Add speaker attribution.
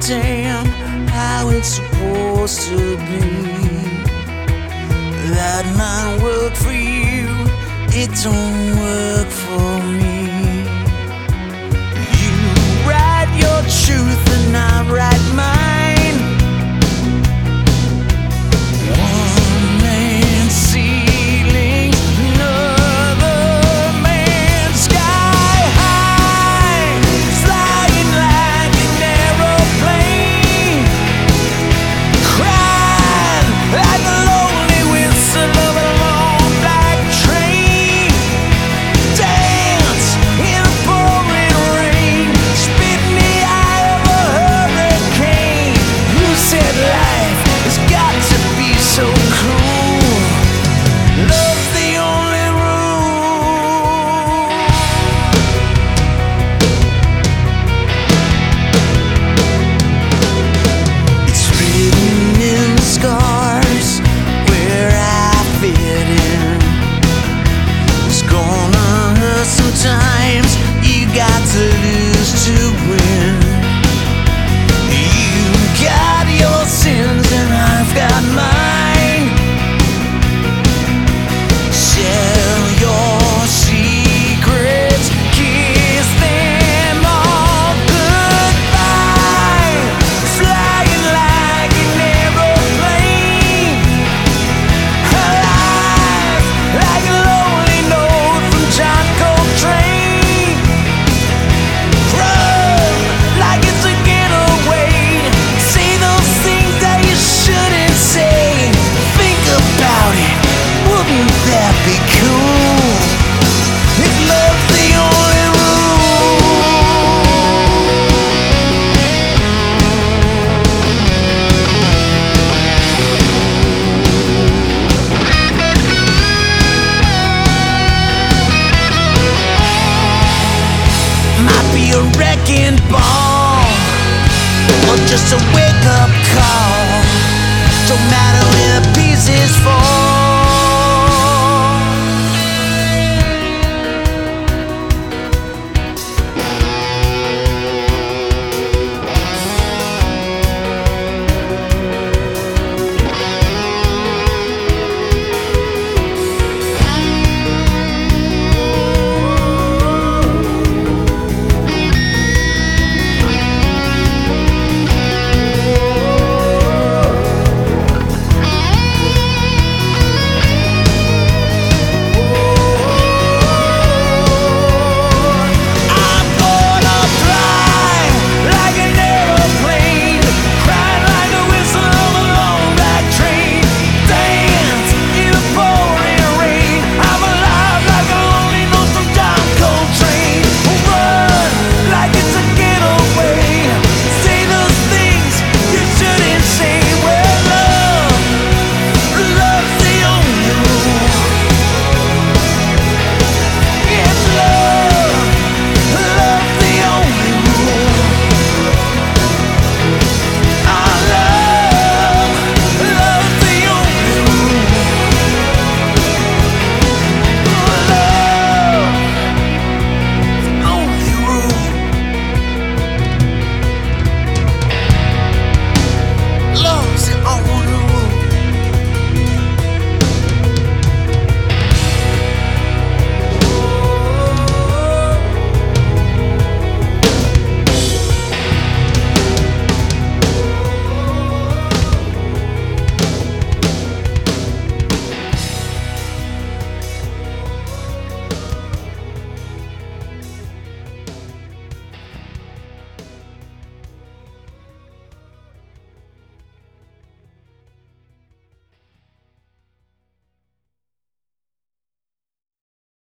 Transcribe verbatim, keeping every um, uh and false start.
Speaker 1: understand how it's supposed to be. That might work for you, it don't work for me. You write your truth and I write mine. One man's ceiling, another man's sky high, flying like an aeroplane, crying like a lonely whistle of a long black train. Dance in the pouring rain, spit in the eye of a hurricane. Who said life has got to be so cruel? Love's the only rule. It's written in the scars where I fit in. It's gonna hurt sometimes. You got to lose to win. You got your sins and I've got mine. Sell your secrets, kiss them all goodbye. Flying like an aeroplane, alive like a lonely note from John Coltrane. Run like it's a getaway. Say those things that you shouldn't say. Think about it, wouldn't that be cool? If love's the only rule. Might be a wrecking ball or just a way